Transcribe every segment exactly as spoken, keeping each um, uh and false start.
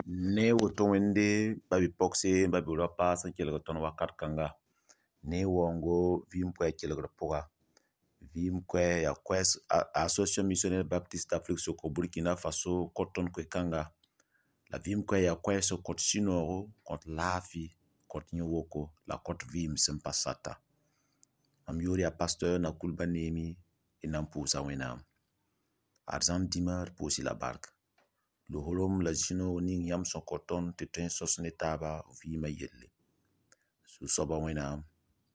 ne woto wende babi pokse babi rapa san kelga ton wakat kanga ne wongo vim kwe kelga poga vim kwe ya kwes Association Missionnaire Baptiste d'Afrique soko Burkina Faso koton kwe kanga la vim kwe ya kwe so kot sinoro kot lafi kot nyowoko la kot vim sempasata am yori a pasteur na kulba nemi inam pusa wenam arzam dimar posi la barque lo holom la jino ning yam son koton te ten sos netaba vima yelle su soba wenam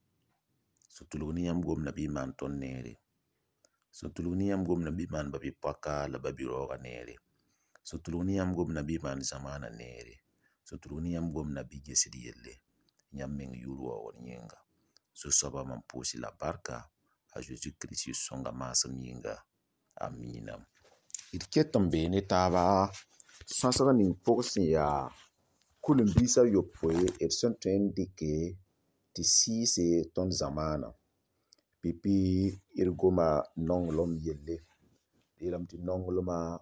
so tuluni yam gom na bi man ton nere so tuluni yam gom na bi man babi paka la babi roga nere so tuluni yam gom na bi man zamana nere so tuluni yam gom na bi gesidi yelle nyam meng yuru wa nyenga so soba man posi la barka a Jésus Christ songa masam yinga amina irketam be ne taba sansara ning pogsin ya kulun bisa yopoe et son ten dike ti sise ton zamana pipi irgoma nonglom yelle ilam ti nongloma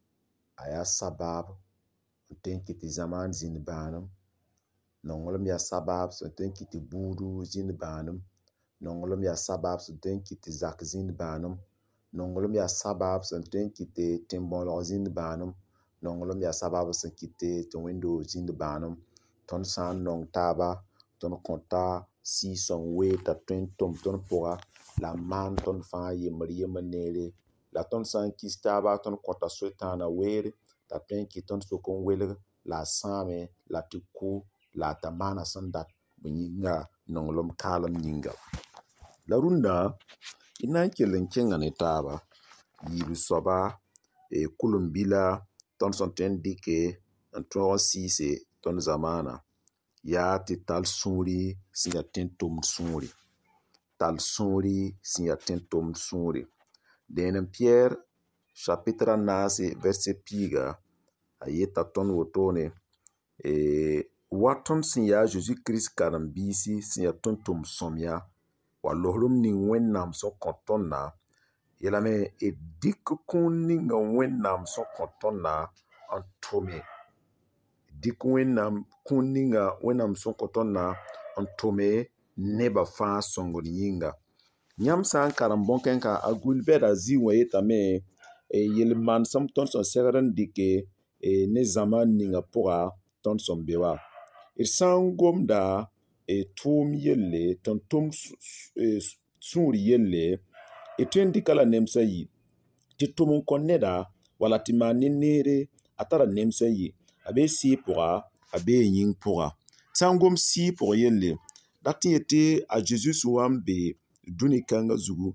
aya sabab ten kiti zaman zin banam nonglom ya sabab so ten kiti budu zin banam nonglom ya sabab so ten kiti zak zin banam nonglom ya sabab so ten kiti timbolo zin banam nonglom ya sabab so kiti to window zin banam ton san nong taba ton konta si son we ta ton tom ton poa la man ton fa ye maria manere la ton san kistaba ton kota sotana were ta ton ki ton so kon wele la same la tuku la tamana sandat bunyinga nonglom kalam nyinga la runda ina kelen kenga ne taba yibi soba e kulumbila ton son ten dike en ton sise ton zamana ya ti tal suri siya tentum suri tal suri siya tentum suri denen Pierre chapitre nasi verset piga ayeta ton wotone e waton siya Jésus Christ karam bisi siya tentum somya wa lohlum ni wennam so kontonna yelame e dik kun ni nga wennam so kontonna antome dik wennam kun ni nga wennam so kontonna antome neba fa songo yinga nyam san karam bonkenka agul beda zi wayeta me e yelman sam ton son segaran dike e ne zaman ninga poa ton son bewa ir san gomda e tum yelle ton tum e suri yelle e tuen dikala nemsa yi ti tumun konneda wala ti maninere atara nemsa yi abe si poa abe yin poa san gom si poa yelle datin yete a Jesus wambe duni kanga zugu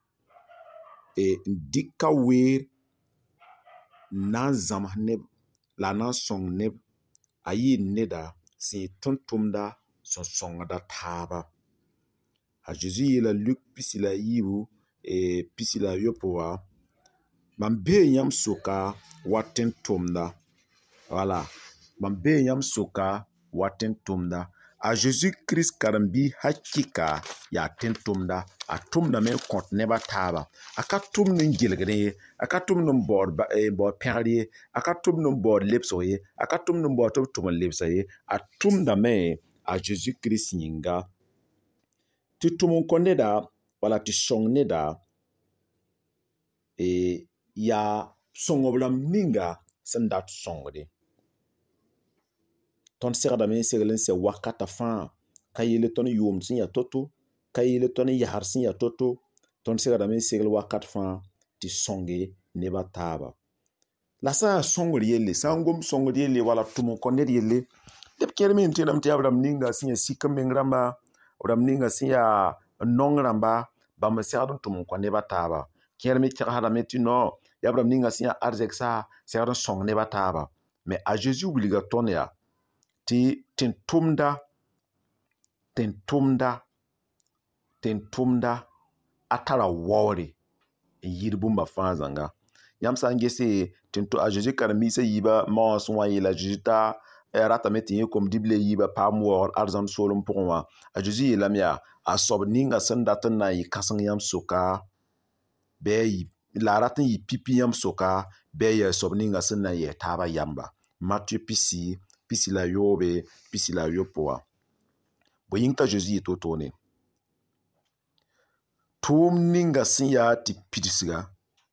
e dika wer na zam neb la na song neb ayi neda si tuntumda son songa taba a Jesus yela Luc pisila yibu e pisila yopoa man be yam soka waten tumda wala man be yam soka waten tumda a Jésus Christ karambi hakika ya tentumda a tumda me kont neba taba aka tum nin gilgre aka tum nin bord ba e bord perri aka tum nin bord lepsoye aka tum nin bord tum lepsoye a tumda me a Jésus Christ yinga ti tumun konneda wala ti songneda e ya songoblam ninga sandat songde ton segda men seglen se wakata fa kayele ton yum sin ya toto kayele ton yahar sin ya toto ton segda men segel wakat fa ti songe neba taba la sa songor yelle sangom songor yelle wala tumun konner yelle dep kermen tinam ti abram ninga sin ya sikam mengramba abram ninga sin ya nongramba ba me segdon tumun konne ba taba kermi tirhada meti no yabram ninga sin ya arzeksa segdon song neba taba mais a Jésus wuliga ton ya ti ten tumda ten tumda ten tumda atara wawre yirbu mafa zanga yam sangese ten to a Jésus karamisa yiba ma so wa yela jita rata meti kom dible yiba pam wor arzam solum pourwa a Jésus yelamya a sob ninga sandatan na yi kasang yam soka be yi la ratin yi pipi yam soka be ya sob ninga sanna ye taba yamba Matthieu pisi pisi la yobe pisi la yopoa bo yingta Jésus to tone tum ninga sin ya ti pidsiga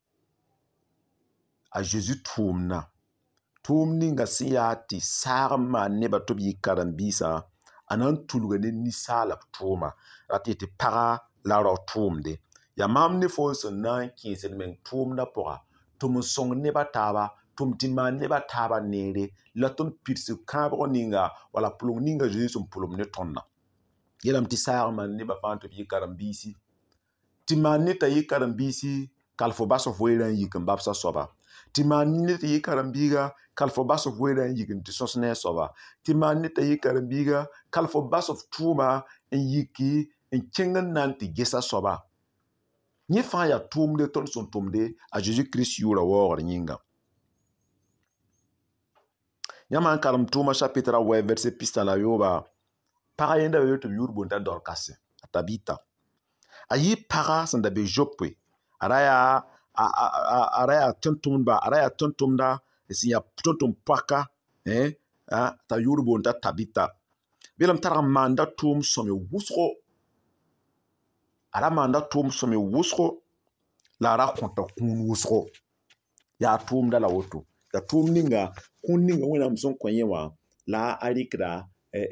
a Jésus tum na tum ninga sin ya ti sarma ne ba to bi karambisa anan tulga ne ni sala tuma rati ti para la ro tumde ya mam ne fo so nan kinsen men tum na pora tum song ne ba taba tum ti man ne ba taba nere la ton pirsu kabro ninga wala pulung ninga Jésus sum pulum ne tonna yelam ti sarma ne ba fanto bi karambisi ti man ne ta yi karambisi kalfo baso voiran yikin babsa soba ti man ne ta yi karambiga kalfo baso voiran yikin ti sosne soba ti man ne ta yi karambiga kalfo baso tuma en yiki en kengan nan ti gesa soba ni fa ya tumde ton son tumde a Jésus Christ yura wor nyinga nyama karam tuma chapitre wa verset pista la yoba para yenda yoto yurbo ta dorkase tabita ayi para sanda be Joppe araya araya tontumba araya tontumda siya tontum paka eh ta yurbo ta tabita bilam tara manda tum some wusro ara manda tum some wusro la ra konta kun wusro ya tum da la woto ya tum ninga kun ninga wena mson kwenyewa la arikra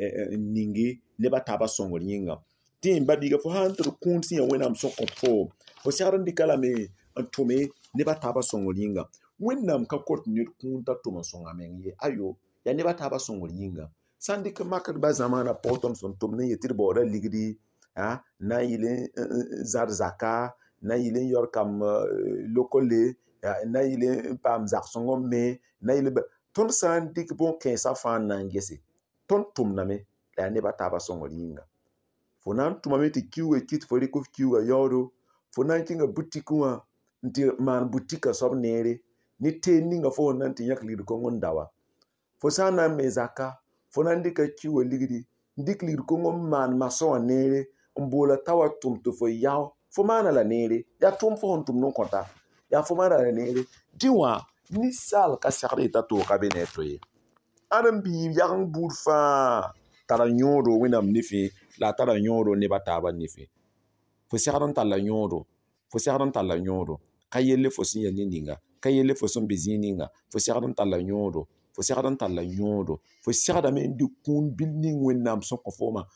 ningi neba taba songor nyinga tin badiga fo hantu kun sin ya wena mson konfo fo siaran dikala me antome neba taba songor nyinga wenam ka kot ni kun ta tuma songa mengi ayo ya neba taba songor nyinga sandi ka makar ba zamana potom son tumne yetir bora ligdi ha na yile zar zaka na yile yor kam lokole na yile pam zak songo me na yile ton sandi ka bon kensa fan nangesi ton tumna me la neba taba songor nyinga fonan tuma me ti kiwe kit fori ko kiwa yoro fonan kinga butikuwa nti man butika sob nere ni te ninga fo nan ti yakli ko ngondawa fo sana me zaka fonan dika kiwa ligdi ndikli ko ngom man maso nere mbola tawa tum to fo yaw fo mana la nere ya tum fo tum non konta ya fo mana la nere diwa ni sal ka sakri ta to ka beneto ye adam bi yang burfa tara nyodo winam nifi la tara nyodo ne bataba nifi fo sakran tala nyodo fo sakran tala nyodo kayele fo sin yani ninga kayele fo son bezininga fo sakran tala nyodo fo sakran tala nyodo fo sakra men di kun building winam son ko foma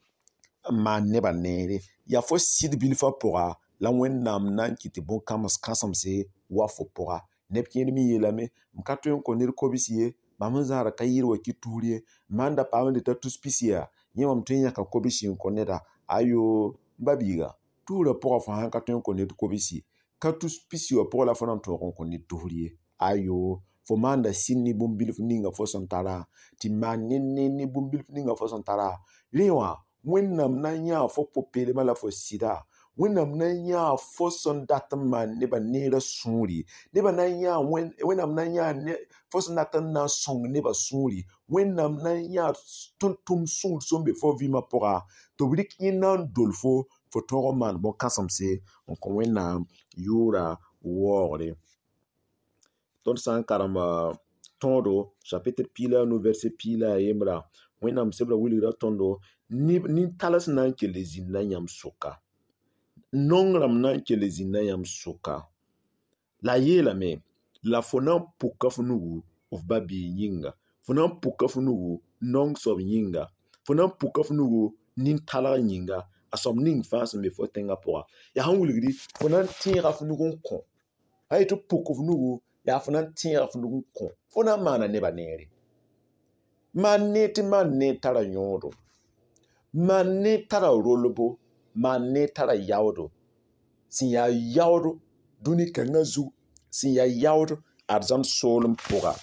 ma neba nere ya fo sid bil fa pora la winam nan kiti bon kamos kasam se wa fo pora nepkin mi yelame mkato ko nir ko bisiye mamazara kayir wa kituriye manda pawande ta tuspisia nyema mtenya ka ko bisi ko neda ayo babiga tura pora fa han kato ko nir ko bisi ka tuspisia pora la fona to ko nir turiye ayo fo manda sinni bumbil ninga fo sontara ti manenne ni bumbil ninga fo sontara lewa wennam na nya fo popele mala fo sida wennam na nya fo son datman ne ba nera suri ne ba na nya wennam na nya fo son datan na song ne ba suri wennam na nya tontum sun sombe fo vima pora to brik yinan dolfo fo toro man bon kasamse on ko wennam yura wore ton san karama tondo chapitre pila no verset pila yemra wennam sebra wulira tondo ni ni talas nan ke lezin na yam soka nongram nan ke lezin na yam soka la yela me la fonan puka funugu of babi yinga fonan puka funugu nong sob yinga fonan puka funugu nin tala yinga asom ning fas me fo tenga poa ya han wulgidi fonan tira funugu ko ay to puka funugu ya fonan tira funugu ko fonan mana ne ba nere man ne ti man ne tara nyodo man ne tara rolobo man ne tara yawdo sin ya yawdo duni kanga zu sin ya yawdo arzam solum poga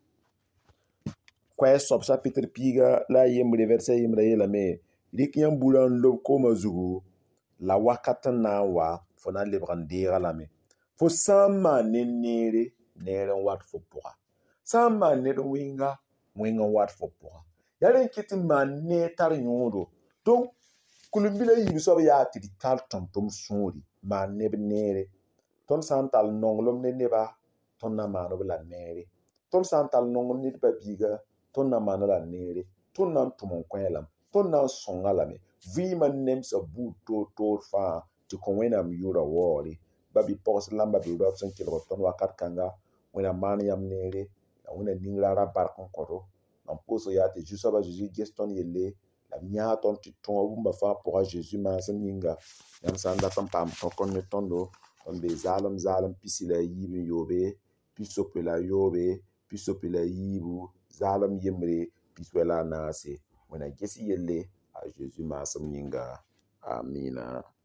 kwa sob chapitre piga la yemre verset yemre yela me rikiyan bulan lob ko mazugo la wakatan na wa fona lebran dira la me fo sama ne nere nere wat fo poga sama ne winga winga wat fo poga yaren kiti man ne tar nyodo donc kulumbila yi so ya ti tal tom tom suri ma neb nere ton santal nonglom ne neba ton na mano bla nere tõnd sã n tall nong ned pa biiga tõnd na n maan la neere tõnd na n tʋm n kõ lame tõnd na n sõnga lame vɩɩmã nemsa buud toor-toor fãa tɩ kõ wẽnnaam yʋʋra waoore ba-bi-pɔgs la n ba-bi-raop sẽn kelgd tõnd wakat kãnga wẽna maan yãmb neere la wẽna ningra ra bark n kõdo mam pʋʋsg yaa tɩ zu-soabã Zeezi ges tõnd yelle la b yãa tõnd tɩ tõog bũmba fãa pʋga Zeezi maasem yĩnga yãmb sã n dat n paam tõkr ne tõndo tõnd bee zaalem zaalem pisi la a yiib n yoobe pi-sope la a yoobe pi-sope la a yiibu zaalem yembre pis-wɛ la a naase wẽna ges yelle a Zeezi maasem yĩnga. Amiina.